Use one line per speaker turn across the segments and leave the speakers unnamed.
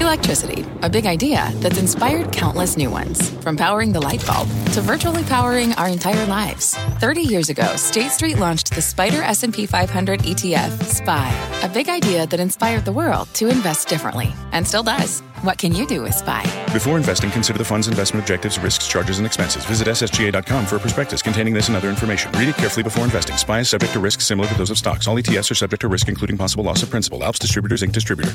Electricity, a big idea that's inspired countless new ones. From powering the light bulb to virtually powering our entire lives. 30 years ago, State Street launched the SPDR S&P 500 ETF, SPY. A big idea that inspired the world to invest differently. And still does. What can you do with SPY?
Before investing, consider the fund's investment objectives, risks, charges, and expenses. Visit ssga.com for a prospectus containing this and other information. Read it carefully before investing. SPY is subject to risks similar to those of stocks. All ETFs are subject to risk, including possible loss of principal. Alps Distributors, Inc. Distributor.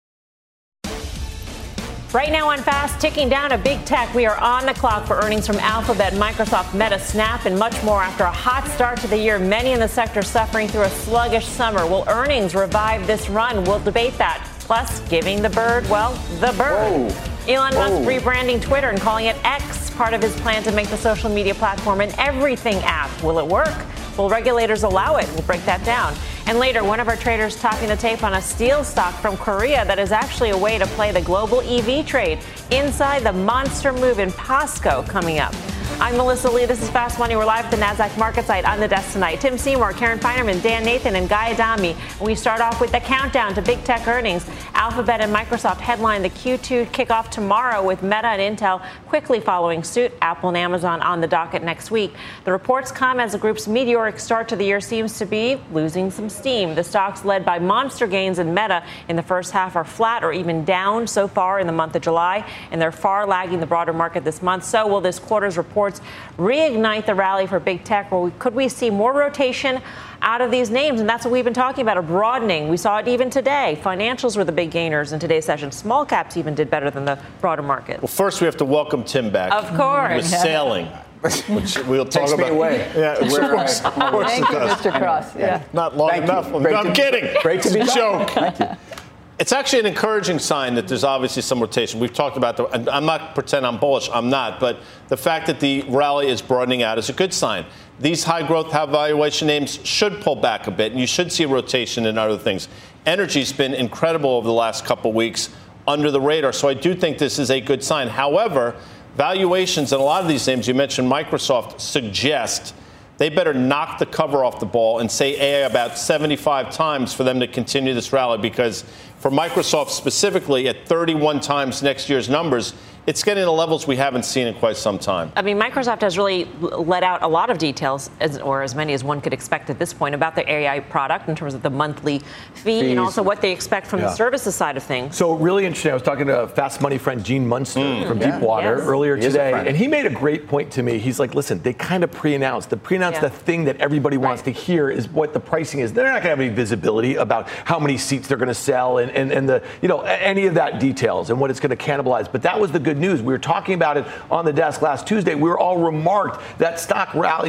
Right now on Fast, ticking down to big tech. We are on the clock for earnings from Alphabet, Microsoft, Meta, Snap, and much more. After a hot start to the year, many in the sector suffering through a sluggish summer. Will earnings revive this run? We'll debate that. Plus, giving the bird, well, the bird. Whoa. Elon Musk rebranding Twitter and calling it X, part of his plan to make the social media platform an everything app. Will it work? Will regulators allow it? We'll break that down. And later, one of our traders topping the tape on a steel stock from Korea that is actually a way to play the global EV trade. Inside the monster move in POSCO coming up. I'm Melissa Lee. This is Fast Money. We're live at the NASDAQ market site. On the desk tonight, Tim Seymour, Karen Feinerman, Dan Nathan, and Guy Adami. We start off with the countdown to big tech earnings. Alphabet and Microsoft headline the Q2 kickoff tomorrow with Meta and Intel quickly following suit. Apple and Amazon on the docket next week. The reports come as the group's meteoric start to the year seems to be losing some steam. The stocks led by monster gains in Meta in the first half are flat or even down so far in the month of July, and they're far lagging the broader market this month. So will this quarter's reports reignite the rally for big tech? Or could we see more rotation out of these names? And that's what we've been talking about, a broadening. We saw it even today. Financials were the big gainers in today's session. Small caps even did better than the broader market.
Well, first we have to welcome Tim back.
Of course.
With sailing. Which we'll talk
Takes
about.
Me away.
Yeah, of course
Thank you, Mr. Cross. Yeah.
Not long enough. I'm kidding.
Great to be back.
Joke.
Thank you.
It's actually an encouraging sign that there's obviously some rotation. We've talked about I'm not pretend I'm bullish. I'm not. But the fact that the rally is broadening out is a good sign. These high growth, high valuation names should pull back a bit, and you should see rotation in other things. Energy's been incredible over the last couple of weeks under the radar. So I do think this is a good sign. However, valuations in a lot of these names, you mentioned Microsoft, suggest they better knock the cover off the ball and say AI about 75 times for them to continue this rally, because for Microsoft specifically at 31 times next year's numbers, it's getting to levels we haven't seen in quite some time.
I mean, Microsoft has really let out a lot of details, or as many as one could expect at this point, about the AI product in terms of the monthly fee and also what they expect from the services side of things.
So really interesting. I was talking to a Fast Money friend, Gene Munster from Deepwater earlier today, and he made a great point to me. He's like, listen, they kind of pre-announced. The thing that everybody wants to hear is what the pricing is. They're not going to have any visibility about how many seats they're going to sell and the any of that details and what it's going to cannibalize. But that was the good news. We were talking about it on the desk last Tuesday. We were all remarked that stock rallied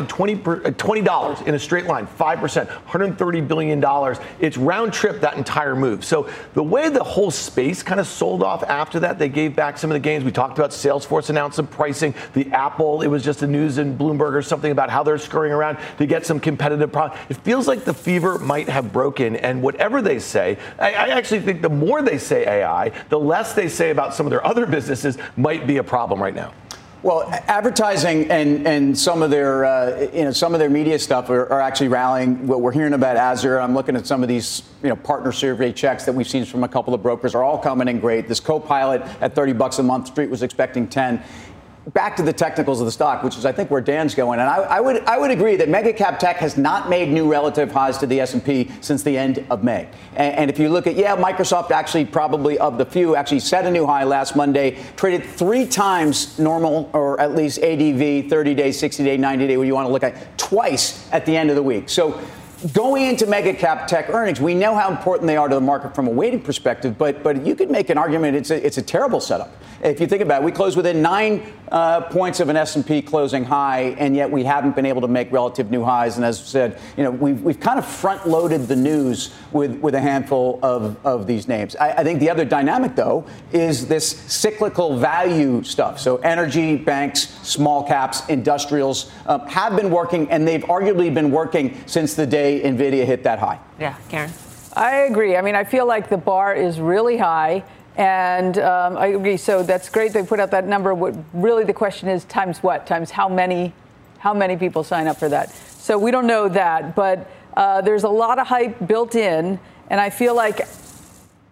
$20 in a straight line, 5%, $130 billion. It's round trip that entire move. So the way the whole space kind of sold off after that, they gave back some of the gains. We talked about Salesforce announced some pricing. The Apple, it was just the news in Bloomberg or something about how they're scurrying around to get some competitive product. It feels like the fever might have broken, and whatever they say, I actually think the more they say AI, the less they say about some of their other businesses might be a problem right now.
Well, advertising and some of their some of their media stuff are actually rallying. What we're hearing about Azure, I'm looking at some of these partner survey checks that we've seen from a couple of brokers, are all coming in great. This Copilot at $30 a month, Street was expecting 10. Back to the technicals of the stock, which is, I think, where Dan's going. And I would agree that mega cap tech has not made new relative highs to the S&P since the end of May. And if you look at, Microsoft actually probably of the few actually set a new high last Monday, traded 3 times normal, or at least ADV, 30-day, 60-day, 90-day, what you want to look at, twice at the end of the week. So going into mega cap tech earnings, we know how important they are to the market from a weighting perspective, but you could make an argument it's a terrible setup. If you think about it, we closed within 9 points of an S&P closing high, and yet we haven't been able to make relative new highs. And as I said, we've kind of front-loaded the news with a handful of these names. I think the other dynamic, though, is this cyclical value stuff. So energy, banks, small caps, industrials have been working, and they've arguably been working since the day NVIDIA hit that high.
Yeah, Karen?
I agree. I mean, I feel like the bar is really high. And I agree. So that's great. They put out that number. What really the question is times what? Times how many people sign up for that? So we don't know that. But there's a lot of hype built in. And I feel like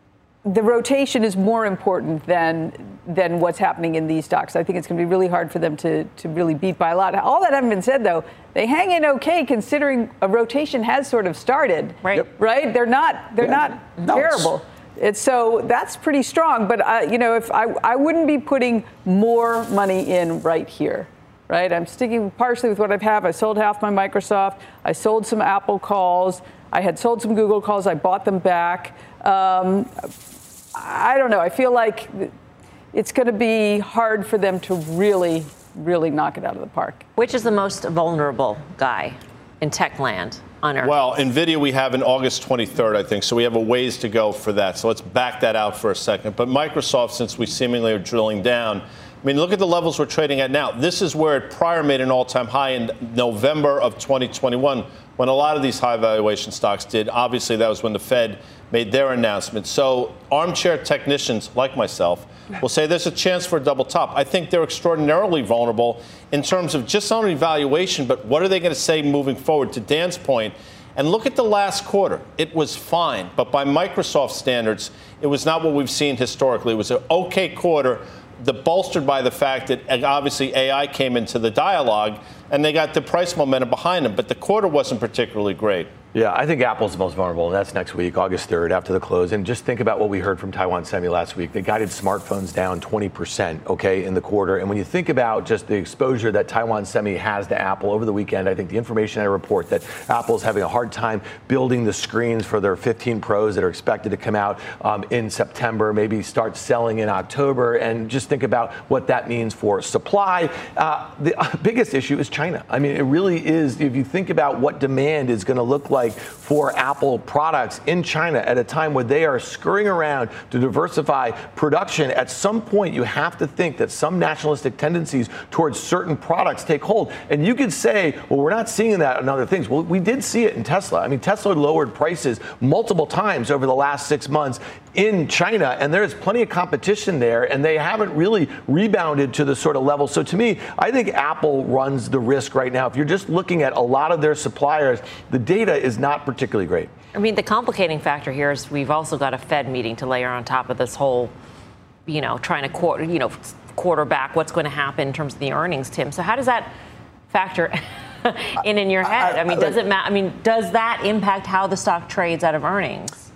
the rotation is more important than what's happening in these stocks. I think it's going to be really hard for them to really beat by a lot. All that having been said, though, they hang in okay considering a rotation has sort of started.
Right.
Yep. Right? They're not terrible. So that's pretty strong. But if I wouldn't be putting more money in right here. Right? I'm sticking partially with what I have. I sold half my Microsoft. I sold some Apple calls. I had sold some Google calls. I bought them back. I don't know. I feel like it's going to be hard for them to really, really knock it out of the park.
Which is the most vulnerable guy in tech land on Earth?
Well, NVIDIA we have in August 23rd, I think, so we have a ways to go for that. So let's back that out for a second. But Microsoft, since we seemingly are drilling down, I mean, look at the levels we're trading at now. This is where it prior made an all-time high in November of 2021 when a lot of these high valuation stocks did. Obviously, that was when the Fed made their announcement. So armchair technicians like myself will say there's a chance for a double top. I think they're extraordinarily vulnerable in terms of just not only valuation, but what are they going to say moving forward? To Dan's point, and look at the last quarter. It was fine, but by Microsoft standards, it was not what we've seen historically. It was an okay quarter, bolstered by the fact that obviously AI came into the dialogue and they got the price momentum behind them. But the quarter wasn't particularly great.
Yeah, I think Apple's the most vulnerable, and that's next week, August 3rd, after the close. And just think about what we heard from Taiwan Semi last week. They guided smartphones down 20%, okay, in the quarter. And when you think about just the exposure that Taiwan Semi has to Apple over the weekend, I think the information I report that Apple's having a hard time building the screens for their 15 Pros that are expected to come out in September, maybe start selling in October, and just think about what that means for supply. The biggest issue is China. I mean, it really is. If you think about what demand is going to look like for Apple products in China at a time where they are scurrying around to diversify production, at some point you have to think that some nationalistic tendencies towards certain products take hold. And you could say, well, we're not seeing that in other things. Well, we did see it in Tesla. I mean, Tesla lowered prices multiple times over the last 6 months in China, and there's plenty of competition there, and they haven't really rebounded to the sort of level. So to me, I think Apple runs the risk right now. If you're just looking at a lot of their suppliers, the data is not particularly great.
I mean, the complicating factor here is we've also got a Fed meeting to layer on top of this whole, trying to quarterback what's going to happen in terms of the earnings, Tim. So how does that factor in your head? I mean, does it matter? I mean, does that impact how the stock trades out of earnings?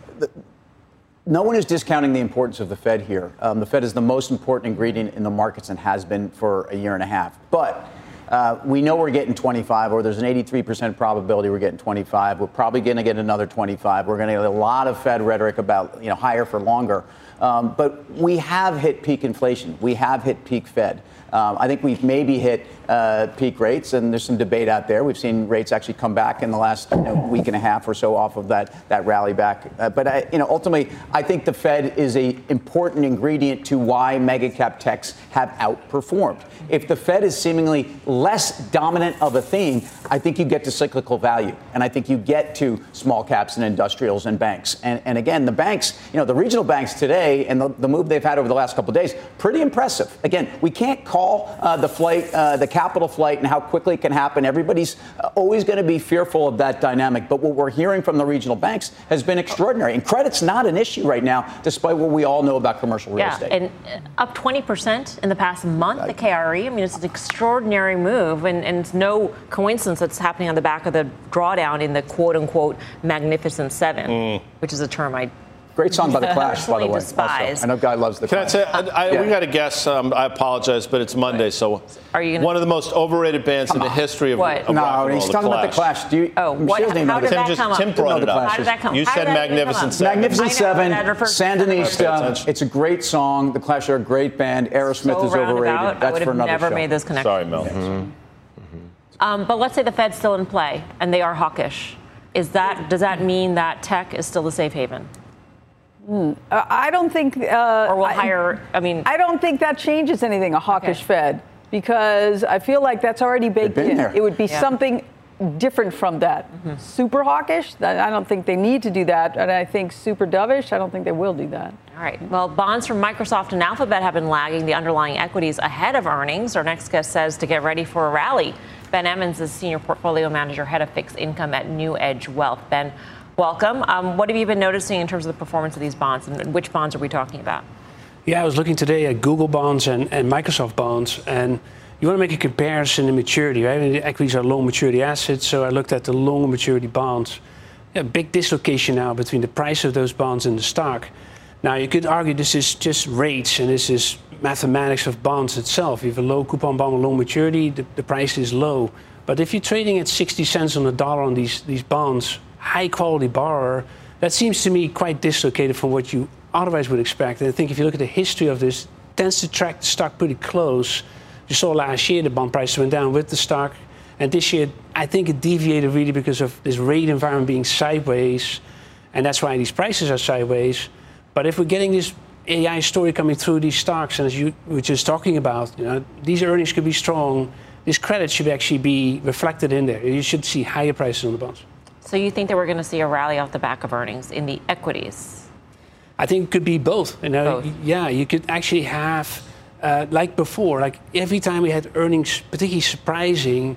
No one is discounting the importance of the Fed here. The Fed is the most important ingredient in the markets and has been for a year and a half. But we know we're getting 25, or there's an 83% probability we're getting 25. We're probably going to get another 25. We're going to get a lot of Fed rhetoric about, higher for longer. But we have hit peak inflation. We have hit peak Fed. I think we've maybe hit peak rates, and there's some debate out there. We've seen rates actually come back in the last week and a half or so off of that rally back. But ultimately, I think the Fed is an important ingredient to why mega cap techs have outperformed. If the Fed is seemingly less dominant of a theme, I think you get to cyclical value, and I think you get to small caps and industrials and banks. And again, the banks, the regional banks today, and the move they've had over the last couple of days, pretty impressive. Again, we can't call the capital flight and how quickly it can happen. Everybody's always going to be fearful of that dynamic. But what we're hearing from the regional banks has been extraordinary. And credit's not an issue right now, despite what we all know about commercial real estate.
And up 20% in the past month, the KRE. I mean, it's an extraordinary move. And it's no coincidence that's happening on the back of the drawdown in the quote-unquote Magnificent Seven, which is a term I
great song by The Clash, by the way.
Despise.
I know Guy loves The Clash.
Can I say, we got a guess. I apologize, but it's Monday, so
are you
one of the most overrated bands in the history of rock and roll.
No, he's talking about The Clash.
How did that come up?
Tim brought it up.
How did that come up?
You said Magnificent Seven.
Magnificent Seven, Sandinista. It's a great song. The Clash are a great band. Aerosmith is overrated. That's for another show.
I would have never made this connection.
Sorry, Mel.
But let's say the Fed's still in play and they are hawkish. Does that mean that tech is still the safe haven?
I don't think.
Or will higher.
I don't think that changes anything. A hawkish Fed, because I feel like that's already baked in.
There.
It would be something different from that. Super hawkish. I don't think they need to do that. And I think super dovish. I don't think they will do that.
All right. Well, bonds from Microsoft and Alphabet have been lagging the underlying equities ahead of earnings. Our next guest says to get ready for a rally. Ben Emmons is Senior Portfolio Manager, Head of Fixed Income at New Edge Wealth. Ben, welcome. What have you been noticing in terms of the performance of these bonds, and which bonds are we talking about?
Yeah, I was looking today at Google bonds and Microsoft bonds, and you want to make a comparison in maturity, right? And the equities are low maturity assets, so I looked at the longer maturity bonds. A big dislocation now between the price of those bonds and the stock. Now, you could argue this is just rates, and this is mathematics of bonds itself. You have a low coupon bond with low maturity, the price is low. But if you're trading at 60 cents on the dollar on these bonds, high quality borrower, that seems to me quite dislocated from what you otherwise would expect. And I think if you look at the history of this, it tends to track the stock pretty close. You saw last year the bond price went down with the stock. And this year, I think it deviated really because of this rate environment being sideways. And that's why these prices are sideways. But if we're getting this AI story coming through these stocks, and as you were just talking about, these earnings could be strong. This credit should actually be reflected in there. You should see higher prices on the bonds. So
you think that we're going to see a rally off the back of earnings in the equities?
I think it could be both.
Both.
Yeah, you could actually have, like before, like every time we had earnings particularly surprising,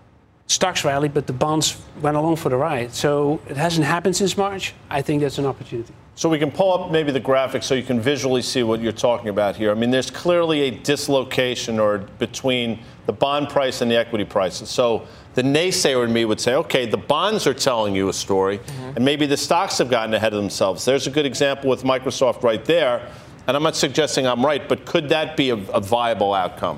stocks rallied, but the bonds went along for the ride. So it hasn't happened since March. I think that's an opportunity.
So we can pull up maybe the graphic so you can visually see what you're talking about here. I mean, there's clearly a dislocation between the bond price and the equity prices. So the naysayer in me would say, okay, the bonds are telling you a story, and maybe the stocks have gotten ahead of themselves. There's a good example with Microsoft right there. And I'm not suggesting I'm right, but could that be a viable outcome?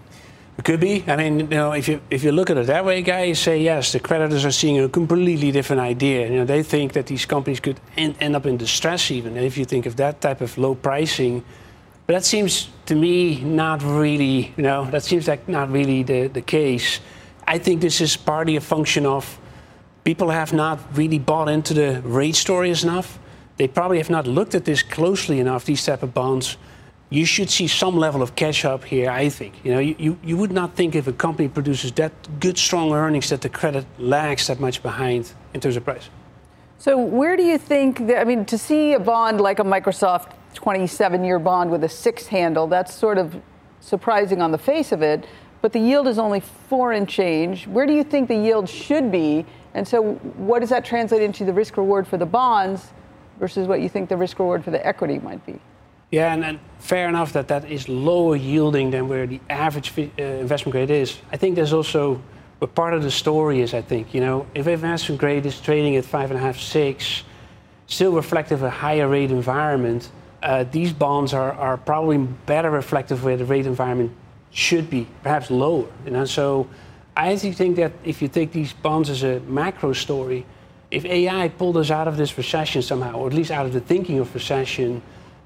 It could be. I mean, if you look at it that way, guys, you say yes, the creditors are seeing a completely different idea. They think that these companies could end up in distress even. And if you think of that type of low pricing, but that seems to me not really, that seems like not really the case. I think this is partly a function of people have not really bought into the rate story enough. They probably have not looked at this closely enough, these type of bonds. You should see some level of catch up here, I think. You would not think if a company produces that good, strong earnings that the credit lags that much behind in terms of price.
So where do you think, to see a bond like a Microsoft 27-year bond with a 6 handle, that's sort of surprising on the face of it, but the yield is only 4 and change. Where do you think the yield should be? And so what does that translate into the risk reward for the bonds versus what you think the risk reward for the equity might be?
Yeah, and fair enough that is lower yielding than where the average investment grade is. I think there's also, but part of the story is, I think, if investment grade is trading at 5.5, 6, still reflective of a higher rate environment, these bonds are probably better reflective of where the rate environment should be, perhaps lower. So I actually think that if you take these bonds as a macro story, if AI pulled us out of this recession somehow, or at least out of the thinking of recession,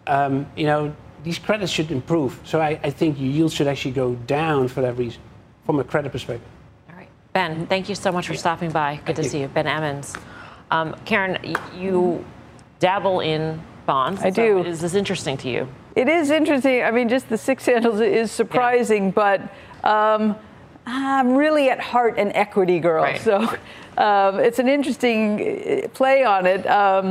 these credits should improve. So I think your yield should actually go down for that reason, from a credit perspective.
All right. Ben, thank you so much for stopping by. Good to see you. Ben Emmons. Karen, you dabble in bonds.
I do.
Is this interesting to you?
It is interesting. Just the 6 handles is surprising, but I'm really at heart an equity girl. Right. So it's an interesting play on it.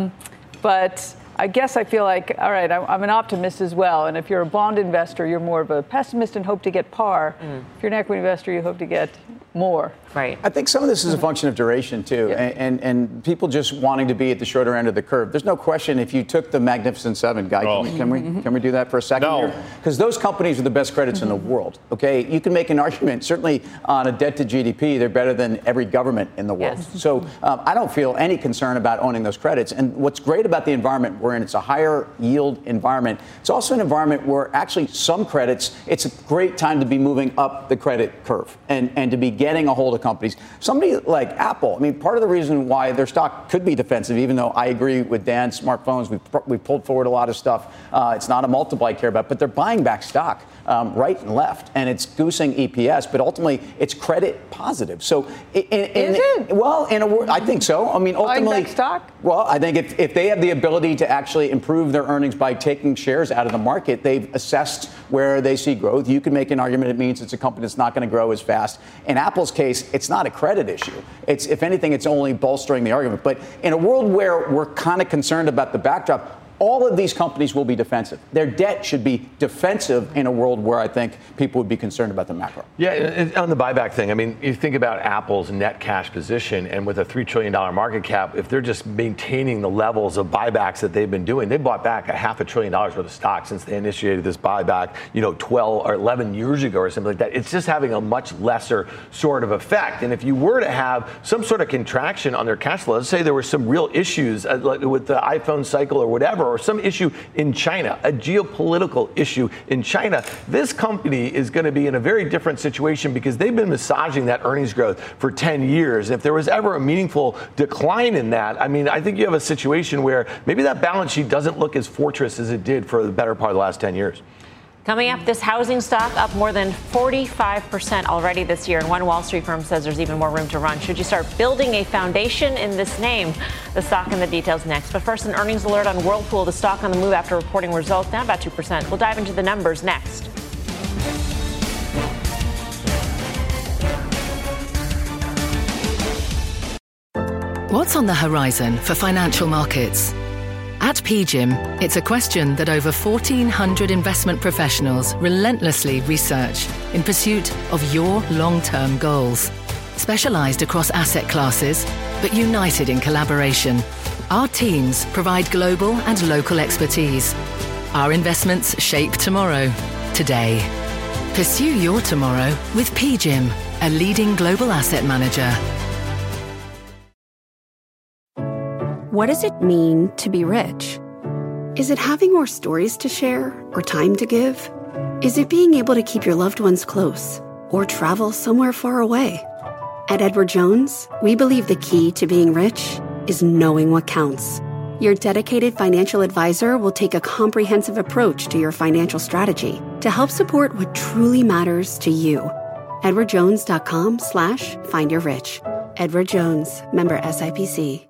But I guess I feel like, all right, I'm an optimist as well. And if you're a bond investor, you're more of a pessimist and hope to get par. If you're an equity investor, you hope to get more.
Right.
I think some of this is a function of duration, too, and people just wanting to be at the shorter end of the curve. There's no question if you took the Magnificent Seven, Guy, can we do that for a second here? Because those companies are the best credits in the world, okay? You can make an argument, certainly on a debt to GDP, they're better than every government in the world. Yes. So I don't feel any concern about owning those credits. And what's great about the environment we're in, it's a higher yield environment. It's also an environment where actually some credits, it's a great time to be moving up the credit curve and to be getting a hold of companies. Somebody like Apple, part of the reason why their stock could be defensive, even though I agree with Dan, smartphones, we've pulled forward a lot of stuff. It's not a multiple I care about, but they're buying back stock right and left, and it's goosing EPS, but ultimately it's credit positive. So,
is it?
Well, in a word, I think so. Ultimately,
buying back stock?
Well, I think if they have the ability to actually improve their earnings by taking shares out of the market, they've assessed where they see growth. You can make an argument it means it's a company that's not going to grow as fast. In Apple's case, it's not a credit issue. If anything, it's only bolstering the argument. But in a world where we're kind of concerned about the backdrop, all of these companies will be defensive. Their debt should be defensive in a world where I think people would be concerned about the macro.
Yeah, and on the buyback thing, I mean, you think about Apple's net cash position, and with a $3 trillion market cap, if they're just maintaining the levels of buybacks that they've been doing, they bought back $500 billion worth of stock since they initiated this buyback, 12 or 11 years ago or something like that. It's just having a much lesser sort of effect. And if you were to have some sort of contraction on their cash flow, let's say there were some real issues with the iPhone cycle or whatever, or some issue in China, a geopolitical issue in China, this company is going to be in a very different situation because they've been massaging that earnings growth for 10 years. If there was ever a meaningful decline in that, I mean, I think you have a situation where maybe that balance sheet doesn't look as fortress as it did for the better part of the last 10 years.
Coming up, this housing stock up more than 45% already this year, and one Wall Street firm says there's even more room to run. Should you start building a foundation in this name? The stock and the details next. But first, an earnings alert on Whirlpool. The stock on the move after reporting results, down about 2%. We'll dive into the numbers next.
What's on the horizon for financial markets? At PGIM, it's a question that over 1,400 investment professionals relentlessly research in pursuit of your long-term goals. Specialized across asset classes, but united in collaboration, our teams provide global and local expertise. Our investments shape tomorrow, today. Pursue your tomorrow with PGIM, a leading global asset manager.
What does it mean to be rich? Is it having more stories to share or time to give? Is it being able to keep your loved ones close or travel somewhere far away? At Edward Jones, we believe the key to being rich is knowing what counts. Your dedicated financial advisor will take a comprehensive approach to your financial strategy to help support what truly matters to you. EdwardJones.com/findyourrich. Edward Jones, member SIPC.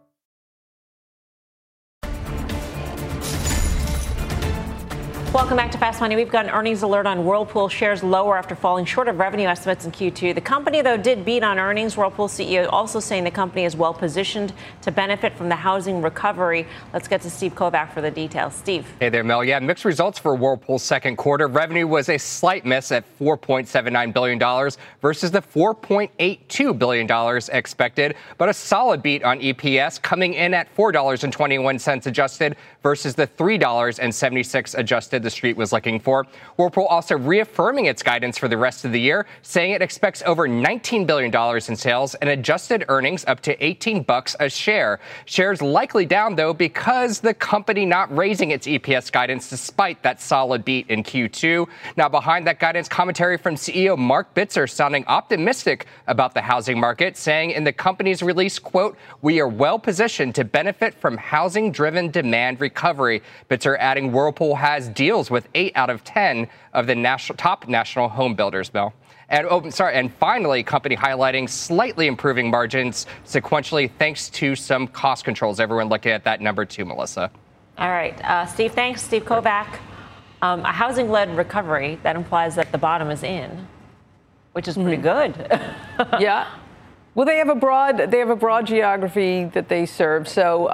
Welcome back to Fast Money. We've got an earnings alert on Whirlpool. Shares lower after falling short of revenue estimates in Q2. The company, though, did beat on earnings. Whirlpool CEO also saying the company is well positioned to benefit from the housing recovery. Let's get to Steve Kovac for the details. Steve.
Hey there, Mel. Yeah, mixed results for Whirlpool's second quarter. Revenue was a slight miss at $4.79 billion versus the $4.82 billion expected, but a solid beat on EPS, coming in at $4.21 adjusted versus the $3.76 adjusted the street was looking for. Whirlpool also reaffirming its guidance for the rest of the year, saying it expects over $19 billion in sales and adjusted earnings up to $18 a share. Shares likely down, though, because the company not raising its EPS guidance despite that solid beat in Q2. Now, behind that guidance, commentary from CEO Marc Bitzer sounding optimistic about the housing market, saying in the company's release, quote, "We are well positioned to benefit from housing-driven demand recovery." Bitzer adding Whirlpool has deals with 8 out of 10 of the top national home builders, Mel. And finally, company highlighting slightly improving margins sequentially thanks to some cost controls. Everyone looking at that number two, Melissa.
All right. Steve, thanks. Steve Kovac. A housing-led recovery, that implies that the bottom is in, which is pretty good.
Yeah. Well, they have a broad geography that they serve. So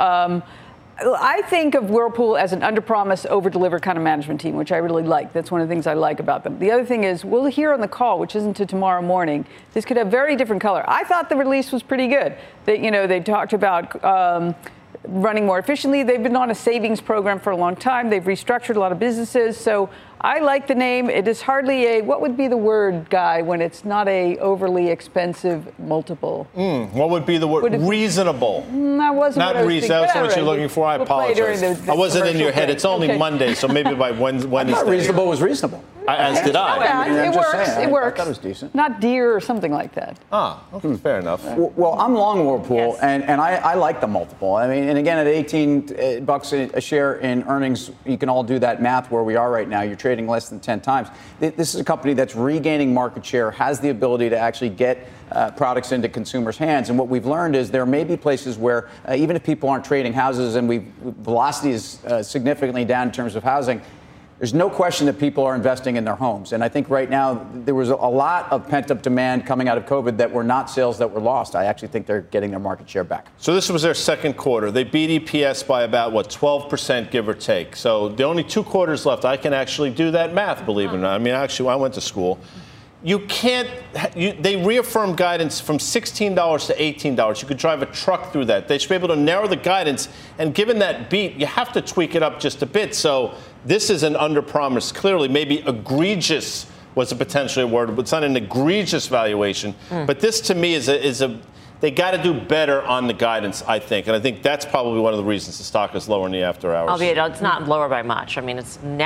I think of Whirlpool as an under-promise, over-deliver kind of management team, which I really like. That's one of the things I like about them. The other thing is, we'll hear on the call, which isn't until tomorrow morning, this could have very different color. I thought the release was pretty good. They talked about running more efficiently. They've been on a savings program for a long time. They've restructured a lot of businesses. So I like the name. It is hardly what would be the word, Guy, when it's not a overly expensive multiple?
What would be the word? Reasonable.
That wasn't
not reasonable. That's what you're looking for. I apologize. I wasn't in your head. It's only Monday, so maybe by Wednesday.
I thought reasonable was reasonable.
As did I.
It works. It works.
I thought it was decent.
Not dear or something like that.
Okay, fair enough.
Well, I'm long Whirlpool,
Yes.
and I like the multiple. I mean, and again, at $18 a share in earnings, you can all do that math where we are right now. You're trading less than 10 times. This is a company that's regaining market share, has the ability to actually get products into consumers' hands. And what we've learned is there may be places where even if people aren't trading houses and velocity is significantly down in terms of housing, there's no question that people are investing in their homes. And I think right now there was a lot of pent-up demand coming out of COVID that were not sales that were lost. I actually think they're getting their market share back.
So this was their second quarter. They beat EPS by about, 12%, give or take. So the only 2 quarters left. I can actually do that math, believe it or not. I mean, actually, I went to school. You can't, they reaffirmed guidance from $16 to $18. You could drive a truck through that. They should be able to narrow the guidance. And given that beat, you have to tweak it up just a bit. So this is an under-promise. Clearly, maybe egregious was a potentially a word, but it's not an egregious valuation. But this, to me, is a they got to do better on the guidance, I think. And I think that's probably one of the reasons the stock is lower in the after hours.
Albeit it's not lower by much. I mean, it's down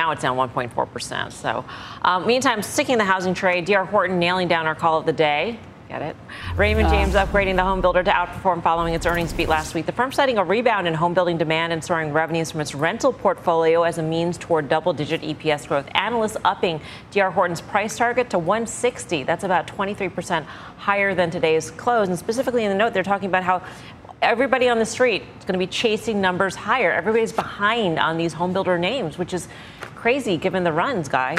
1.4%. So, meantime, sticking in the housing trade, D.R. Horton nailing down our call of the day. Get it? Raymond James upgrading the home builder to outperform following its earnings beat last week. The firm citing a rebound in home building demand and soaring revenues from its rental portfolio as a means toward double-digit EPS growth. Analysts upping D.R. Horton's price target to $160. That's about 23% higher than today's close. And specifically in the note, they're talking about how everybody on the street is going to be chasing numbers higher. Everybody's behind on these home builder names, which is crazy given the runs, Guy.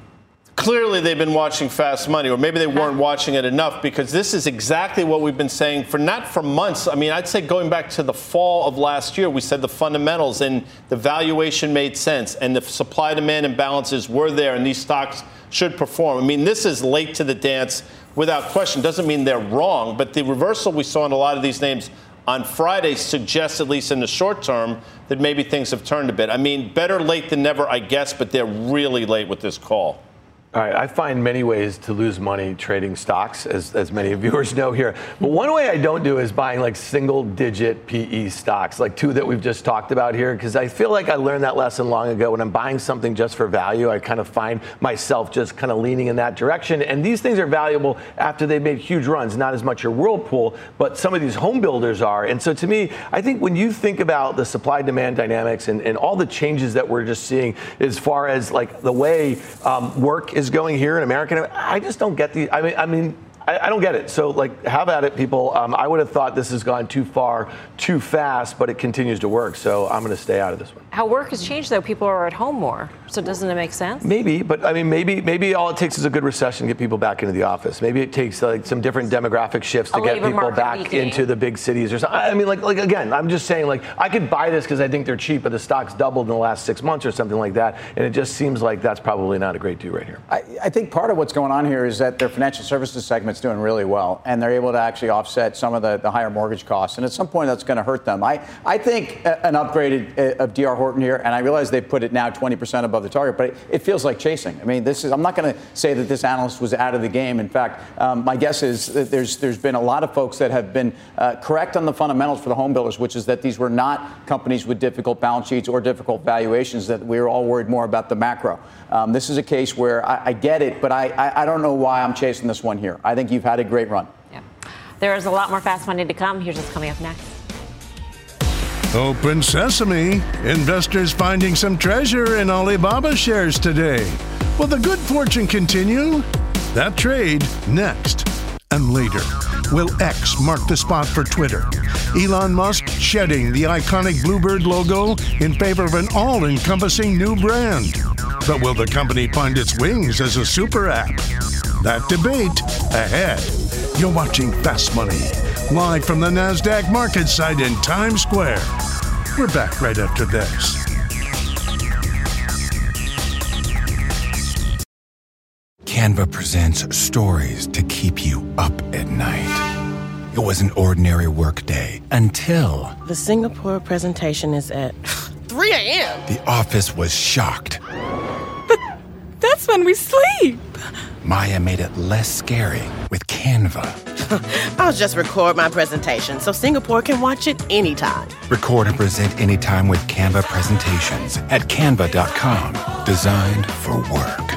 Clearly, they've been watching Fast Money, or maybe they weren't watching it enough, because this is exactly what we've been saying not for months. I mean, I'd say going back to the fall of last year, we said the fundamentals and the valuation made sense and the supply-demand imbalances were there and these stocks should perform. I mean, this is late to the dance without question. Doesn't mean they're wrong, but the reversal we saw in a lot of these names on Friday suggests, at least in the short term, that maybe things have turned a bit. I mean, better late than never, I guess, but they're really late with this call.
All right, I find many ways to lose money trading stocks, as many viewers know here. But one way I don't do is buying like single-digit PE stocks, like 2 that we've just talked about here, because I feel like I learned that lesson long ago. When I'm buying something just for value, I kind of find myself just kind of leaning in that direction. And these things are valuable after they've made huge runs, not as much your Whirlpool, but some of these home builders are. And so to me, I think when you think about the supply-demand dynamics and all the changes that we're just seeing as far as like the way work is going here in America, I just don't get the. I mean, I don't get it. So, like, have at it, people. I would have thought this has gone too far, too fast, but it continues to work. So I'm going to stay out of this one.
How work has changed, though. People are at home more. So doesn't it make sense?
Maybe, but I mean, maybe all it takes is a good recession to get people back into the office. Maybe it takes like some different demographic shifts to get people back into the big cities or something. I mean, like again, I'm just saying, like, I could buy this because I think they're cheap, but the stock's doubled in the last 6 months or something like that. And it just seems like that's probably not a great do right here.
I think part of what's going on here is that their financial services segment's doing really well, and they're able to actually offset some of the higher mortgage costs. And at some point, that's going to hurt them. I think an upgrade of D.R. Horton here, and I realize they put it now 20% above the target, but it feels like chasing. I mean, I'm not going to say that this analyst was out of the game. In fact, my guess is that there's been a lot of folks that have been correct on the fundamentals for the home builders, which is that these were not companies with difficult balance sheets or difficult valuations, that we were all worried more about the macro. This is a case where I get it, but I don't know why I'm chasing this one here. I think you've had a great run.
Yeah. There is a lot more Fast Money to come. Here's what's coming up next.
Open sesame. Investors finding some treasure in Alibaba shares today. Will the good fortune continue? That trade next. And later, will X mark the spot for Twitter? Elon Musk shedding the iconic Bluebird logo in favor of an all-encompassing new brand. But will the company find its wings as a super app? That debate ahead. You're watching Fast Money, live from the NASDAQ market site in Times Square. We're back right after this.
Canva presents stories to keep you up at night. It was an ordinary workday until
the Singapore presentation is at 3 a.m.
The office was shocked.
But that's when we sleep.
Maya made it less scary with Canva.
I'll just record my presentation so Singapore can watch it anytime.
Record and present anytime with Canva presentations at canva.com. Designed for work.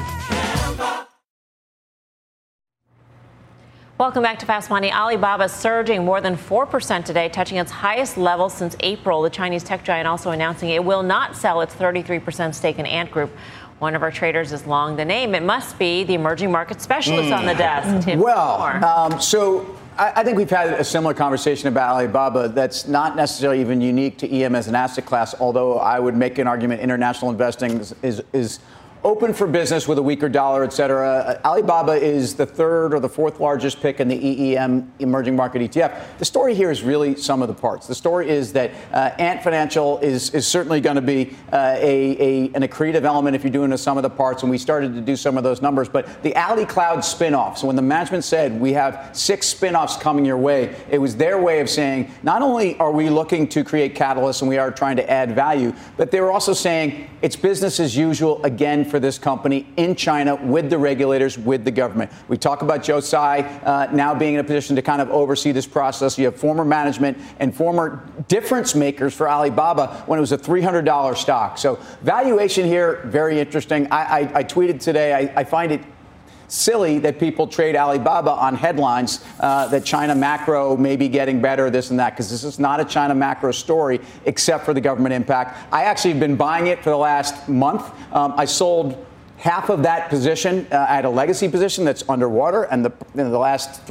Welcome back to Fast Money. Alibaba surging more than 4% today, touching its highest level since April. The Chinese tech giant also announcing it will not sell its 33% stake in Ant Group. One of our traders is long the name. It must be the emerging market specialist on the desk. Tim
So I think we've had a similar conversation about Alibaba that's not necessarily even unique to EM as an asset class, although I would make an argument international investing is open for business with a weaker dollar, et cetera. Alibaba is the third or the fourth largest pick in the EEM, emerging market ETF. The story here is really some of the parts. The story is that Ant Financial is certainly going to be an accretive element if you're doing some of the parts, and we started to do some of those numbers. But the Ali Cloud spinoff, so when the management said we have 6 spinoffs coming your way, it was their way of saying not only are we looking to create catalysts and we are trying to add value, but they were also saying it's business as usual again for this company in China with the regulators, with the government. We talk about Joe Tsai now being in a position to kind of oversee this process. You have former management and former difference makers for Alibaba when it was a $300 stock. So valuation here, very interesting. I tweeted today, I find it silly that people trade Alibaba on headlines that China macro may be getting better, this and that, because this is not a China macro story except for the government impact. I actually have been buying it for the last month. I sold half of that position. I had a legacy position that's underwater, and the last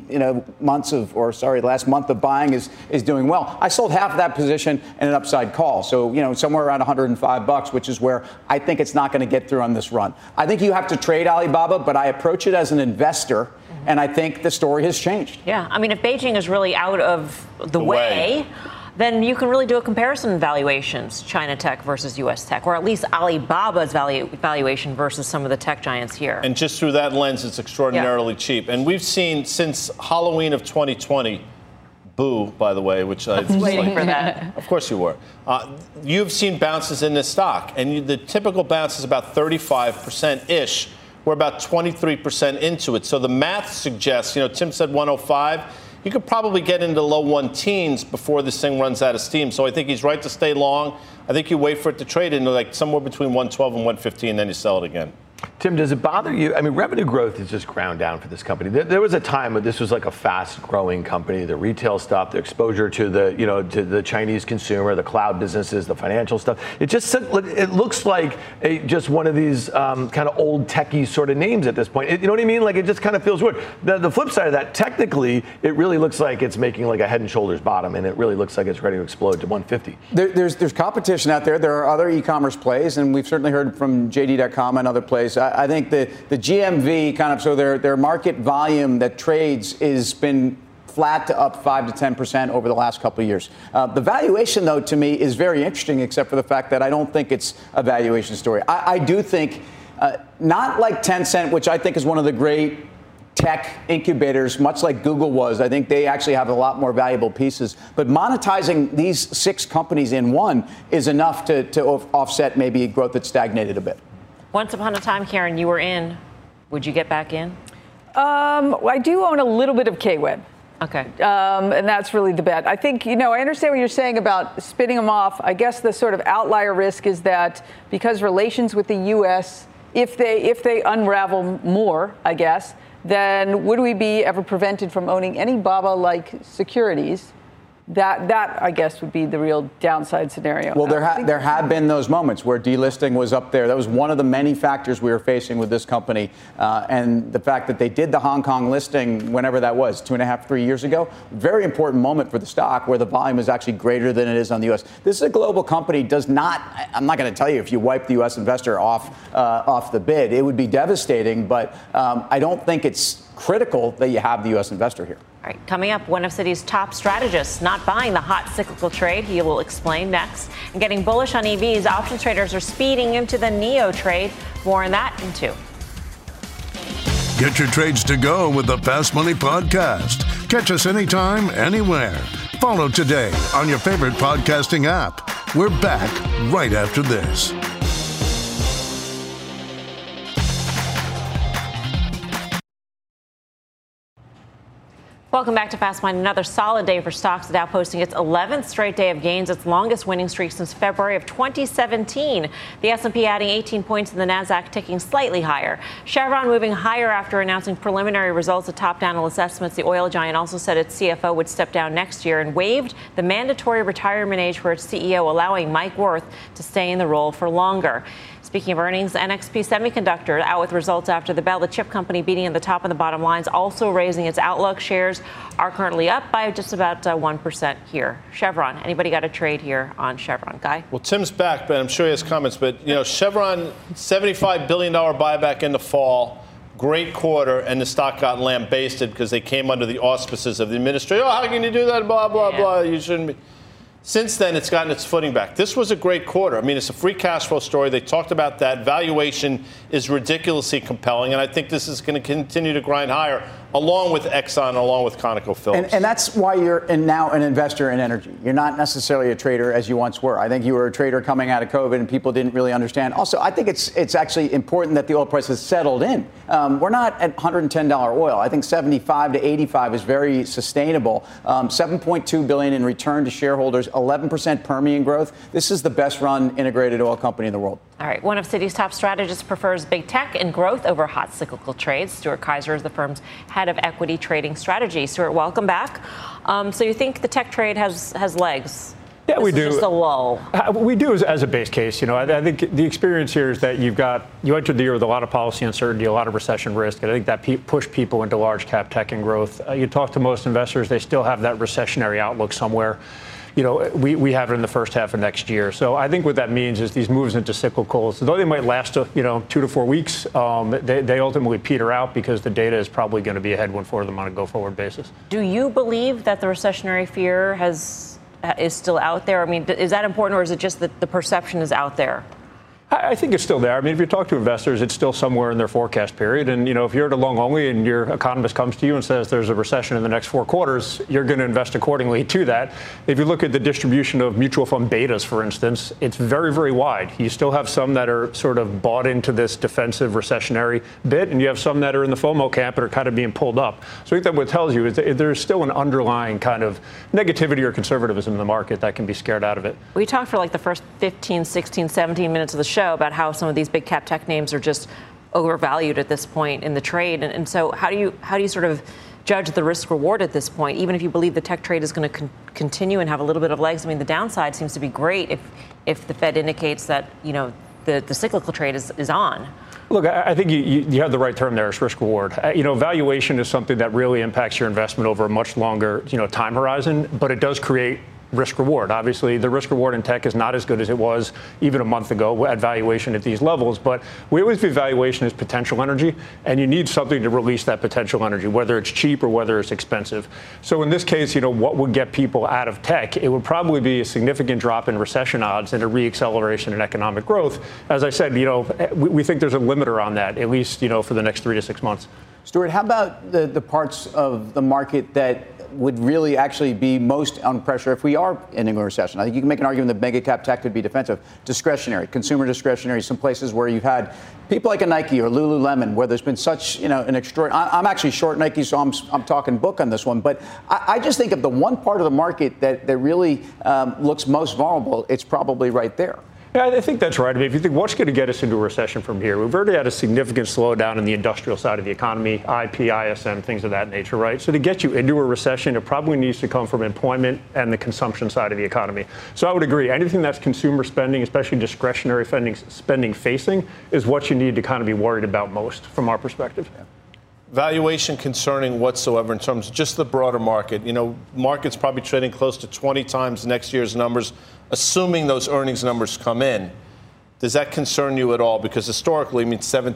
last month of buying is doing well. I sold half of that position in an upside call. So, somewhere around $105, which is where I think it's not going to get through on this run. I think you have to trade Alibaba, but I approach it as an investor, and I think the story has changed.
Yeah. I mean, if Beijing is really out of the way, then you can really do a comparison in valuations, China tech versus U.S. tech, or at least Alibaba's valuation versus some of the tech giants here.
And just through that lens, it's extraordinarily cheap. And we've seen since Halloween of 2020, boo, by the way, which I was
waiting for that.
Of course you were. You've seen bounces in this stock, and the typical bounce is about 35%-ish. We're about 23% into it. So the math suggests, Tim said 105. You could probably get into low 1-teens before this thing runs out of steam. So I think he's right to stay long. I think you wait for it to trade into like somewhere between 112 and 115, then you sell it again.
Tim, does it bother you? I mean, revenue growth is just ground down for this company. There was a time when this was like a fast-growing company. The retail stuff, the exposure to the Chinese consumer, the cloud businesses, the financial stuff. It looks like just one of these kind of old techie sort of names at this point. You know what I mean? Like it just kind of feels weird. The flip side of that, technically, it really looks like it's making like a Head and Shoulders bottom, and it really looks like it's ready to explode to 150.
There's competition out there. There are other e-commerce plays, and we've certainly heard from JD.com and other plays. I think the GMV so their market volume that trades has been flat to up 5 to 10% over the last couple of years. The valuation, though, to me is very interesting, except for the fact that I don't think it's a valuation story. I do think, not like Tencent, which I think is one of the great tech incubators, much like Google was. I think they actually have a lot more valuable pieces. But monetizing these 6 companies in one is enough to offset maybe growth that stagnated a bit.
Once upon a time, Karen, you were in. Would you get back in?
I do own a little bit of K-Web.
Okay.
And that's really the bet. I think, I understand what you're saying about spinning them off. I guess the sort of outlier risk is that because relations with the U.S., if they unravel more, I guess, then would we be ever prevented from owning any Baba-like securities? That I guess would be the real downside scenario.
Well, there have been those moments where delisting was up there. That was one of the many factors we were facing with this company, and the fact that they did the Hong Kong listing whenever that was, 2.5, 3 years ago. Very important moment for the stock where the volume is actually greater than it is on the U.S. This is a global company. I'm not going to tell you if you wipe the U.S. investor off the bid, it would be devastating. But I don't think it's critical that you have the U.S. investor here.
All right, coming up, one of Citi's top strategists not buying the hot cyclical trade. He will explain next. And getting bullish on EVs, options traders are speeding into the NEO trade. More on that in 2.
Get your trades to go with the Fast Money Podcast. Catch us anytime, anywhere. Follow today on your favorite podcasting app. We're back right after this.
Welcome back to Fast Money. Another solid day for stocks. The Dow posting its 11th straight day of gains, its longest winning streak since February of 2017. The S&P adding 18 points and the Nasdaq ticking slightly higher. Chevron moving higher after announcing preliminary results of top analyst estimates. The oil giant also said its CFO would step down next year and waived the mandatory retirement age for its CEO, allowing Mike Wirth to stay in the role for longer. Speaking of earnings, NXP Semiconductor out with results after the bell. The chip company beating at the top and the bottom lines, also raising its outlook. Shares are currently up by just about 1% here. Chevron, anybody got a trade here on Chevron? Guy?
Well, Tim's back, but I'm sure he has comments. But, Chevron, $75 billion buyback in the fall. Great quarter, and the stock got lambasted because they came under the auspices of the administration. Oh, how can you do that? Blah, blah, blah. You shouldn't be. Since then, it's gotten its footing back. This was a great quarter. I mean, it's a free cash flow story. They talked about that. Valuation is ridiculously compelling, and I think this is going to continue to grind higher, along with Exxon, along with ConocoPhillips.
And that's why you're now an investor in energy. You're not necessarily a trader as you once were. I think you were a trader coming out of COVID, and people didn't really understand. Also, I think it's actually important that the oil price has settled in. We're not at $110 oil. I think 75 to 85 is very sustainable. $7.2 billion in return to shareholders. 11% Permian growth. This is the best run integrated oil company in the world.
All right. One of Citi's top strategists prefers big tech and growth over hot cyclical trades. Stuart Kaiser is the firm's head of equity trading strategy. Stuart, welcome back. So you think the tech trade has legs?
Yeah, we do.
Just a lull.
We do as a base case. I think the experience here is that you entered the year with a lot of policy uncertainty, a lot of recession risk, and I think that pushed people into large cap tech and growth. You talk to most investors, they still have that recessionary outlook somewhere. We have it in the first half of next year. So I think what that means is these moves into cyclicals, though they might last 2 to 4 weeks, they ultimately peter out because the data is probably going to be a headwind for them on a go-forward basis.
Do you believe that the recessionary fear is still out there? I mean, is that important, or is it just that the perception is out there?
I think it's still there. I mean, if you talk to investors, it's still somewhere in their forecast period. And, if you're at a long only and your economist comes to you and says there's a recession in the next 4 quarters, you're going to invest accordingly to that. If you look at the distribution of mutual fund betas, for instance, it's very, very wide. You still have some that are sort of bought into this defensive recessionary bit, and you have some that are in the FOMO camp and are kind of being pulled up. So I think that what tells you is that there's still an underlying kind of negativity or conservatism in the market that can be scared out of it.
We talked for like the first 15, 16, 17 minutes of the show about how some of these big cap tech names are just overvalued at this point in the trade. And so how do you sort of judge the risk reward at this point, even if you believe the tech trade is going to continue and have a little bit of legs? I mean, the downside seems to be great if the Fed indicates that, the cyclical trade is on.
Look, I think you have the right term there. It's risk reward. Valuation is something that really impacts your investment over a much longer, time horizon, but it does create risk reward. Obviously, the risk reward in tech is not as good as it was even a month ago at valuation at these levels, but we always view valuation as potential energy, and you need something to release that potential energy, whether it's cheap or whether it's expensive. So in this case, what would get people out of tech? It would probably be a significant drop in recession odds and a reacceleration in economic growth. As I said, we think there's a limiter on that, at least, for the next 3 to 6 months.
Stuart, how about the parts of the market that would really actually be most on pressure if we are ending a recession? I think you can make an argument that mega cap tech could be defensive. Discretionary, consumer discretionary, some places where you've had people like a Nike or Lululemon, where there's been such, an extraordinary. I'm actually short Nike, so I'm talking book on this one. But I just think of the one part of the market that really looks most vulnerable, it's probably right there.
Yeah, I think that's right. I mean, if you think what's going to get us into a recession from here, we've already had a significant slowdown in the industrial side of the economy, IP, ISM, things of that nature, right? So to get you into a recession, it probably needs to come from employment and the consumption side of the economy. So I would agree. Anything that's consumer spending, especially discretionary spending facing, is what you need to kind of be worried about most from our perspective. Yeah.
Valuation concerning whatsoever in terms of just the broader market. Market's probably trading close to 20 times next year's numbers, assuming those earnings numbers come in. Does that concern you at all? Because historically,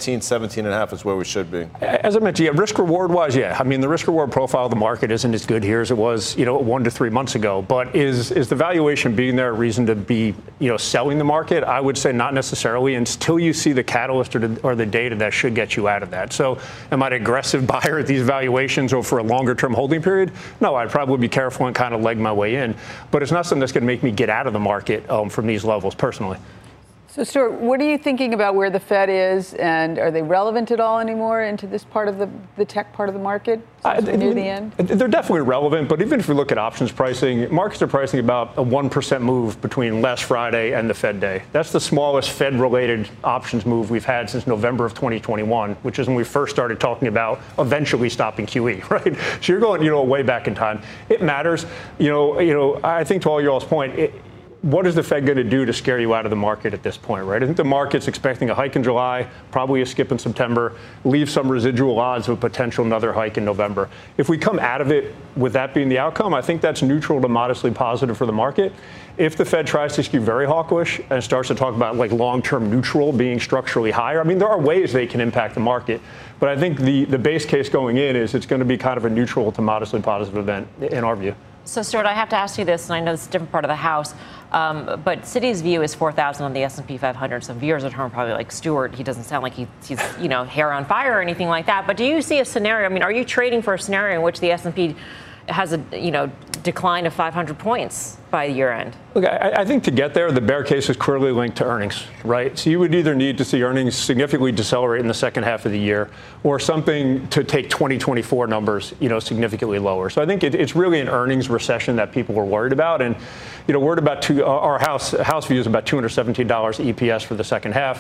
17.5 is where we should be.
As I mentioned, risk reward wise, yeah. I mean, the risk reward profile of the market isn't as good here as it was, 1 to 3 months ago. But is the valuation being there a reason to be, selling the market? I would say not necessarily until you see the catalyst or the data that should get you out of that. So am I an aggressive buyer at these valuations or for a longer term holding period? No, I'd probably be careful and kind of leg my way in. But it's not something that's going to make me get out of the market from these levels personally.
So, Stuart, what are you thinking about where the Fed is, and are they relevant at all anymore into this part of the tech part of the market near the end?
They're definitely relevant, but even if we look at options pricing, markets are pricing about a 1% move between last Friday and the Fed day. That's the smallest Fed-related options move we've had since November of 2021, which is when we first started talking about eventually stopping QE, right? So you're going, way back in time. It matters. I think to all y'all's point, what is the Fed going to do to scare you out of the market at this point, right? I think the market's expecting a hike in July, probably a skip in September, leave some residual odds of a potential another hike in November. If we come out of it with that being the outcome, I think that's neutral to modestly positive for the market. If the Fed tries to skew very hawkish and starts to talk about like long-term neutral being structurally higher, I mean, there are ways they can impact the market. But I think the base case going in is it's going to be kind of a neutral to modestly positive event in our view.
So, Stuart, I have to ask you this, and I know this is a different part of the House, but Citi's view is 4,000 on the S&P 500. Some viewers at home are probably like, Stuart, he doesn't sound like he's hair on fire or anything like that. But do you see a scenario? I mean, are you trading for a scenario in which the S&P has a decline of 500 points by year end?
Look, I think to get there, the bear case is clearly linked to earnings, right? So you would either need to see earnings significantly decelerate in the second half of the year, or something to take 2024 numbers, significantly lower. So I think it's really an earnings recession that people were worried about, and worried about our house view is about $217 EPS for the second half.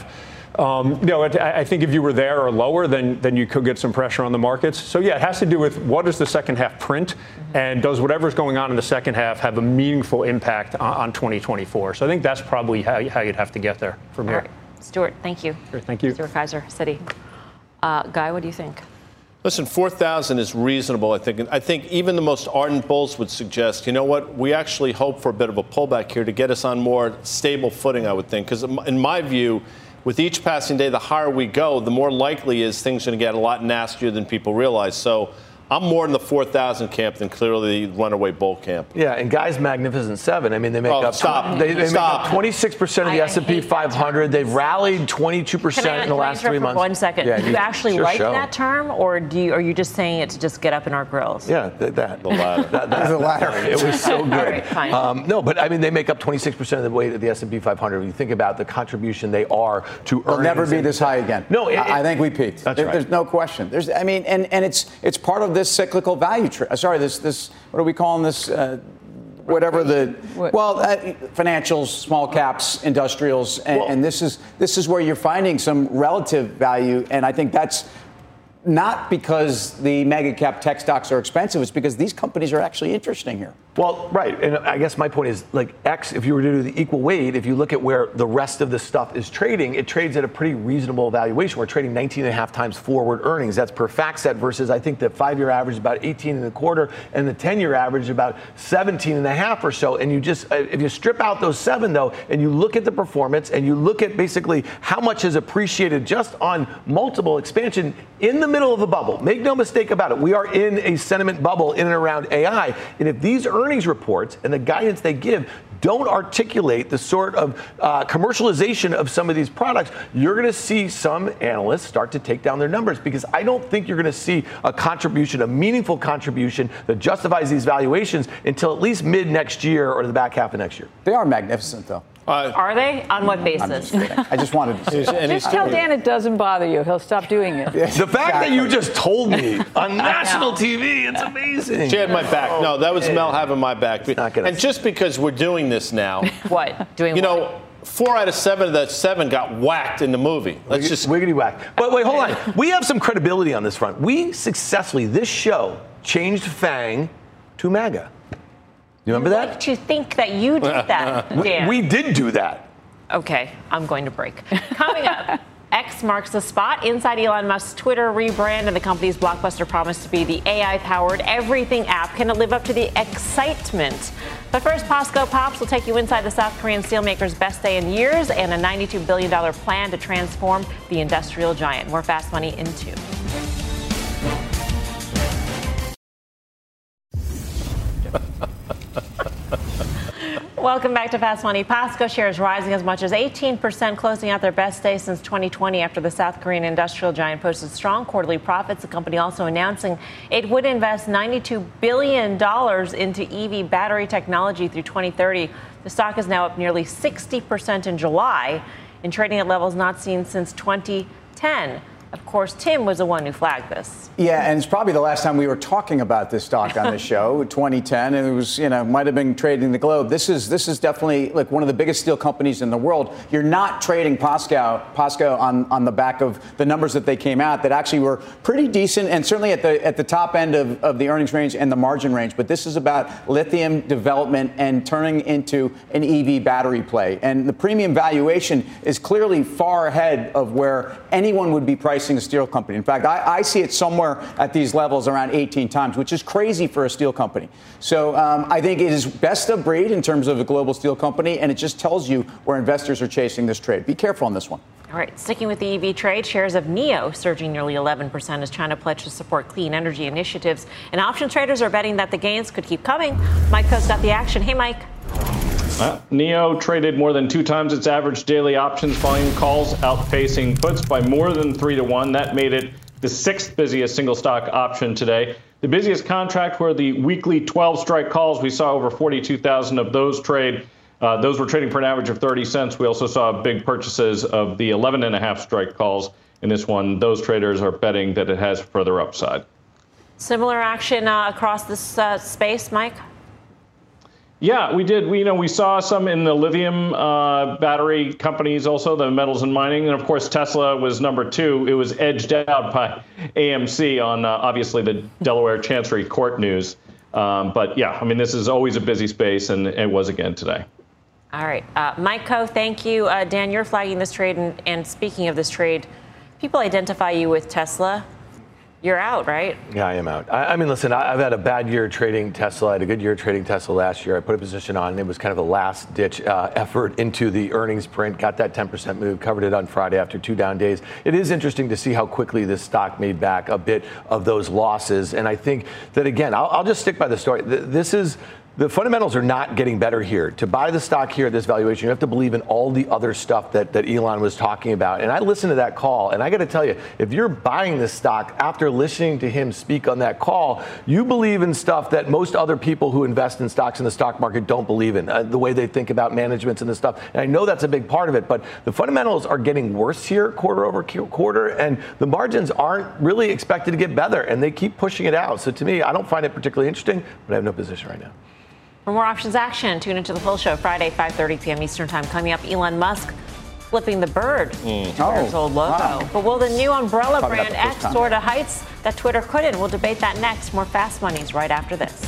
I think if you were there or lower, then you could get some pressure on the markets. So, yeah, it has to do with what is the second half print, and does whatever's going on in the second half have a meaningful impact on 2024. So I think that's probably how you'd have to get there from here.
All right. Stuart, thank you.
Sure, thank you.
Stuart Kaiser, Citi. Guy, what do you think?
Listen, 4,000 is reasonable, I think. I think even the most ardent bulls would suggest, you know what, we actually hope for a bit of a pullback here to get us on more stable footing, I would think. Because in my view, with each passing day, the higher we go, the more likely is things are going to get a lot nastier than people realize. So I'm more in the 4,000 camp than clearly the runaway bull camp.
Yeah, and Guy's Magnificent Seven. I mean, they make up. They make up 26% of the S&P 500. They've rallied 22% in the last 3 months.
For 1 second.
Yeah,
do you actually like that term, or are you just saying it to just get up in our grills?
Yeah, that.
The latter.
The latter. It was so good.
All right, fine.
No, but I mean, they make up 26% of the weight of the S&P 500. When you think about the contribution they are to earnings.
They'll never be this high again.
No,
I think we peaked.
That's right.
There's no question. It's part of this cyclical value. This what are we calling this? Financials, small caps, industrials, and this is where you're finding some relative value, and I think that's not because the mega cap tech stocks are expensive. It's because these companies are actually interesting here.
Well, right. And I guess my point is, like X, if you were to do the equal weight, if you look at where the rest of the stuff is trading, it trades at a pretty reasonable valuation. We're trading 19.5 times forward earnings. That's per FactSet versus, I think, the 5-year average is about 18.25, and the 10-year average is about 17.5 or so. And you just, if you strip out those 7, though, and you look at the performance, and you look at basically how much has appreciated just on multiple expansion in the middle of a bubble. Make no mistake about it. We are in a sentiment bubble in and around AI. And if these earnings reports and the guidance they give don't articulate the sort of commercialization of some of these products, you're going to see some analysts start to take down their numbers, because I don't think you're going to see a meaningful contribution that justifies these valuations until at least mid next year or the back half of next year.
They are magnificent, though.
Are they? On what basis?
I just wanted to say.
Just tell Dan it doesn't bother you. He'll stop doing it.
The fact that you just told me on national TV, it's amazing.
She had my back. No, that was Mel having my back. And just because we're doing this now.
What? Doing what?
4 out of 7 of that 7 got whacked in the movie. Let's just
wiggity whack. But wait, hold on. We have some credibility on this front. We successfully, this show, changed FANG to MAGA. You remember that?
I'd like to think that you did that, Dan.
We did do that.
Okay, I'm going to break. Coming up, X marks the spot inside Elon Musk's Twitter rebrand, and the company's blockbuster promise to be the AI-powered everything app. Can it live up to the excitement? But first, POSCO Pops will take you inside the South Korean steelmaker's best day in years and a $92 billion plan to transform the industrial giant. More Fast Money in 2. Welcome back to Fast Money. POSCO shares rising as much as 18%, closing out their best day since 2020 after the South Korean industrial giant posted strong quarterly profits. The company also announcing it would invest $92 billion into EV battery technology through 2030. The stock is now up nearly 60% in July and trading at levels not seen since 2010. Of course, Tim was the one who flagged this.
Yeah, and it's probably the last time we were talking about this stock on the show, 2010, and it was, might have been trading the globe. This is definitely like one of the biggest steel companies in the world. You're not trading POSCO on the back of the numbers that they came out that actually were pretty decent and certainly at the top end of the earnings range and the margin range. But this is about lithium development and turning into an EV battery play. And the premium valuation is clearly far ahead of where anyone would be pricing a steel company. In fact, I see it somewhere at these levels around 18 times, which is crazy for a steel company. So I think it is best of breed in terms of a global steel company, and it just tells you where investors are chasing this trade. Be careful on this one.
All right, sticking with the EV trade, shares of NIO surging nearly 11% as China pledged to support clean energy initiatives. And options traders are betting that the gains could keep coming. Mike Coe's got the action. Hey, Mike.
NIO traded more than 2 times its average daily options volume, calls outpacing puts by more than 3 to 1. That made it the 6th busiest single stock option today. The busiest contract were the weekly 12 strike calls. We saw over 42,000 of those trade. Those were trading for an average of 30 cents. We also saw big purchases of the 11.5 strike calls in this one. Those traders are betting that it has further upside.
Similar action across this space, Mike?
Yeah, we did. We saw some in the lithium battery companies, also the metals and mining. And of course, Tesla was number 2. It was edged out by AMC on obviously the Delaware Chancery Court news. But yeah, this is always a busy space, and it was again today.
All right. Mike Coe, thank you. Dan, you're flagging this trade. And speaking of this trade, people identify you with Tesla. You're out, right?
Yeah, I am out. Listen, I've had a bad year trading Tesla. I had a good year trading Tesla last year. I put a position on. It was kind of a last-ditch effort into the earnings print. Got that 10% move, covered it on Friday after 2 down days. It is interesting to see how quickly this stock made back a bit of those losses. And I think that, again, I'll just stick by the story. The fundamentals are not getting better here. To buy the stock here at this valuation, you have to believe in all the other stuff that Elon was talking about. And I listened to that call, and I got to tell you, if you're buying this stock after listening to him speak on that call, you believe in stuff that most other people who invest in stocks in the stock market don't believe in, the way they think about managements and this stuff. And I know that's a big part of it, but the fundamentals are getting worse here quarter over quarter, and the margins aren't really expected to get better, and they keep pushing it out. So to me, I don't find it particularly interesting, but I have no position right now.
For more options action, tune into the full show Friday, 5:30 p.m. Eastern Time. Coming up, Elon Musk flipping the bird to its old logo. Wow. But will the new umbrella brand X soar to heights that Twitter couldn't? We'll debate that next. More Fast Money's right after this.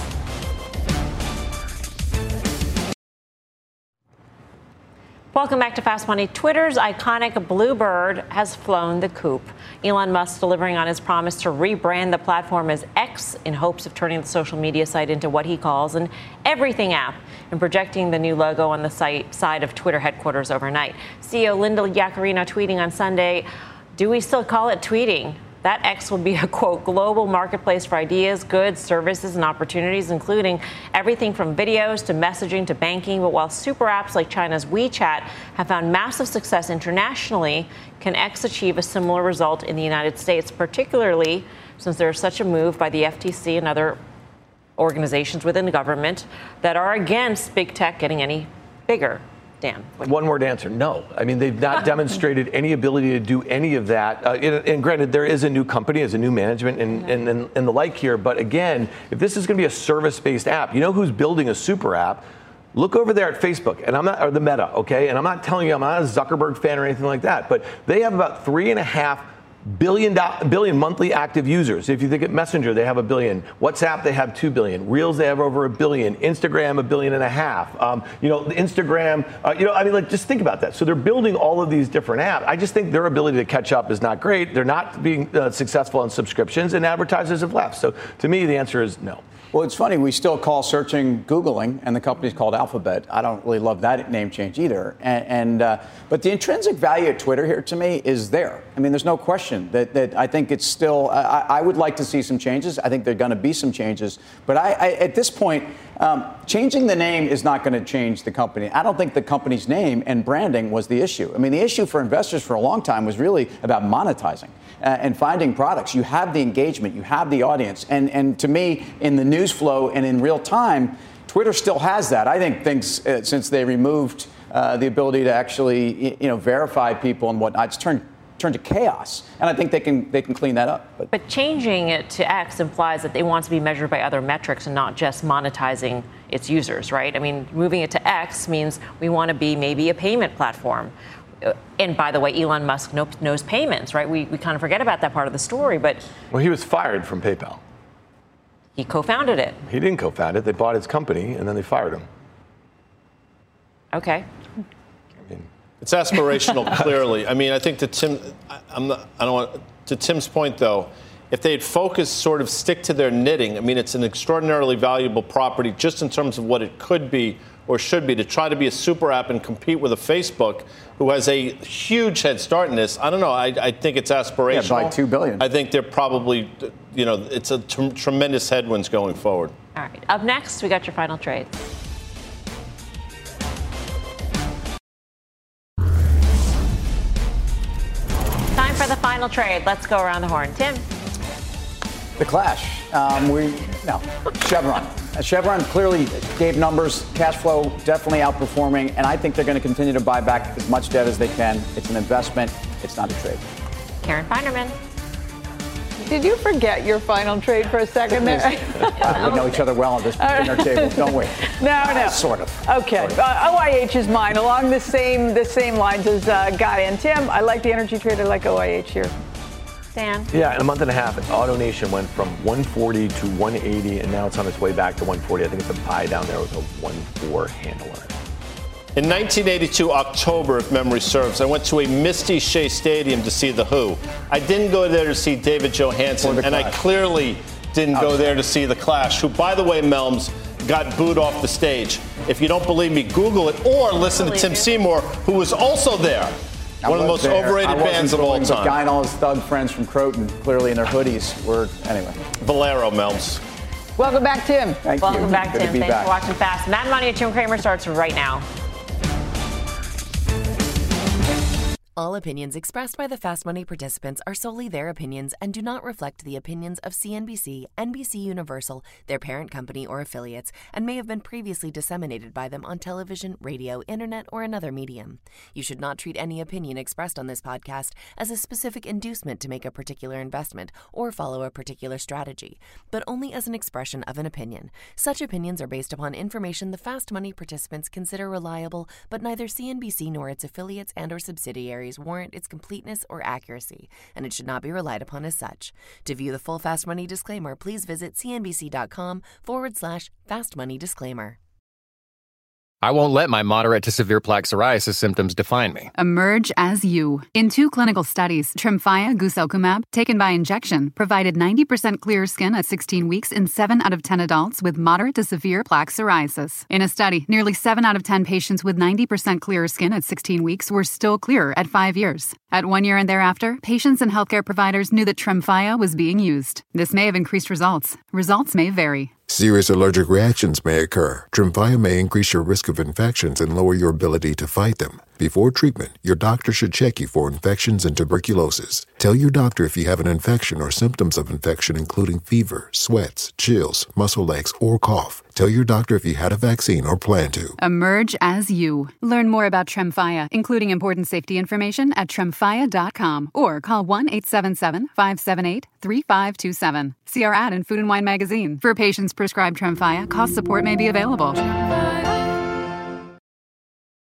Welcome back to Fast Money. Twitter's iconic blue bird has flown the coop. Elon Musk delivering on his promise to rebrand the platform as X in hopes of turning the social media site into what he calls an everything app and projecting the new logo on the side of Twitter headquarters overnight. CEO Linda Yaccarino tweeting on Sunday, "Do we still call it tweeting? That X will be a, quote, global marketplace for ideas, goods, services, and opportunities, including everything from videos to messaging to banking. But while super apps like China's WeChat have found massive success internationally, can X achieve a similar result in the United States, particularly since there is such a move by the FTC and other organizations within the government that are against big tech getting any bigger?" Dan.
One word answer, no. They've not demonstrated any ability to do any of that. And granted, there is a new company, there's a new management and the like here. But again, if this is going to be a service-based app, you know who's building a super app? Look over there at Facebook, and or the Meta, okay? And I'm not telling you I'm not a Zuckerberg fan or anything like that, but they have about 3.5 billion monthly active users. If you think at Messenger, they have 1 billion. WhatsApp, they have 2 billion. Reels, they have over 1 billion. Instagram, 1.5 billion. Instagram, just think about that. So they're building all of these different apps. I just think their ability to catch up is not great. They're not being successful on subscriptions, and advertisers have left. So to me, the answer is no.
Well, it's funny. We still call searching Googling, and the company's called Alphabet. I don't really love that name change either. But the intrinsic value of Twitter here, to me, is there. There's no question that I think it's still. I would like to see some changes. I think there are going to be some changes. But at this point, changing the name is not going to change the company. I don't think the company's name and branding was the issue. The issue for investors for a long time was really about monetizing and finding products. You have the engagement, you have the audience, and to me, in the news flow and in real time, Twitter still has that. I think things since they removed the ability to actually verify people and whatnot, it's turned turn to chaos. And I think they can clean that up.
But changing it to X implies that they want to be measured by other metrics and not just monetizing its users, right? I mean, moving it to X means we want to be maybe a payment platform. And by the way, Elon Musk knows payments, right? We kind of forget about that part of the story, but...
Well, he was fired from PayPal.
He co-founded it.
He didn't co-found it. They bought his company, and then they fired him.
Okay.
It's aspirational, clearly. I mean, I think to Tim's point, though, if they'd focus, sort of stick to their knitting, I mean, it's an extraordinarily valuable property just in terms of what it could be or should be. To try to be a super app and compete with a Facebook who has a huge head start in this, I don't know. I think it's aspirational.
Yeah, by $2 billion.
I think they're probably, it's a tremendous headwinds going forward.
All right. Up next, we got your final trade. Time for the final trade. Let's go around the horn. Tim.
The Clash. Chevron. Chevron clearly gave numbers. Cash flow definitely outperforming, and I think they're going to continue to buy back as much debt as they can. It's an investment. It's not a trade.
Karen Finerman.
Did you forget your final trade for a second there?
We know each other well on this dinner table, don't we?
No.
Sort of.
Okay. OIH is mine, along the same lines as Guy and Tim. I like the energy trade. I like OIH here.
Dan?
Yeah, in a month and a half, AutoNation went from 140 to 180, and now it's on its way back to 140. I think it's a buy down there with a 1.4 handle on it.
In 1982, October, if memory serves, I went to a misty Shea Stadium to see The Who. I didn't go there to see David Johansen, and I clearly didn't go there to see The Clash, who, by the way, Melms, got booed off the stage. If you don't believe me, Google it, or listen to Tim Seymour, who was also there. One of the most overrated bands of all time.
Guy and all his thug friends from Croton, clearly in their hoodies, anyway.
Valero, Melms.
Welcome back, Tim.
Welcome back,
Good
Tim. Thanks for watching Fast. Mad Money at Jim Cramer starts right now.
All opinions expressed by the Fast Money participants are solely their opinions and do not reflect the opinions of CNBC, NBC Universal, their parent company, or affiliates, and may have been previously disseminated by them on television, radio, internet, or another medium. You should not treat any opinion expressed on this podcast as a specific inducement to make a particular investment or follow a particular strategy, but only as an expression of an opinion. Such opinions are based upon information the Fast Money participants consider reliable, but neither CNBC nor its affiliates and or subsidiaries warrant its completeness or accuracy, and it should not be relied upon as such. To view the full Fast Money disclaimer, please visit cnbc.com/Fast Money Disclaimer.
I won't let my moderate to severe plaque psoriasis symptoms define me.
Emerge as you. In 2 clinical studies, Tremfya guselkumab, taken by injection, provided 90% clearer skin at 16 weeks in 7 out of 10 adults with moderate to severe plaque psoriasis. In a study, nearly 7 out of 10 patients with 90% clearer skin at 16 weeks were still clearer at 5 years. At 1 year and thereafter, patients and healthcare providers knew that Tremfya was being used. This may have increased results. Results may vary.
Serious allergic reactions may occur. Tremfya may increase your risk of infections and lower your ability to fight them. Before treatment, your doctor should check you for infections and tuberculosis. Tell your doctor if you have an infection or symptoms of infection, including fever, sweats, chills, muscle aches, or cough. Tell your doctor if you had a vaccine or plan to.
Emerge as you. Learn more about Tremfya, including important safety information at Tremfya.com or call 1-877-578-3527. See our ad in Food & Wine magazine. For patients prescribed Tremfya, cost support may be available.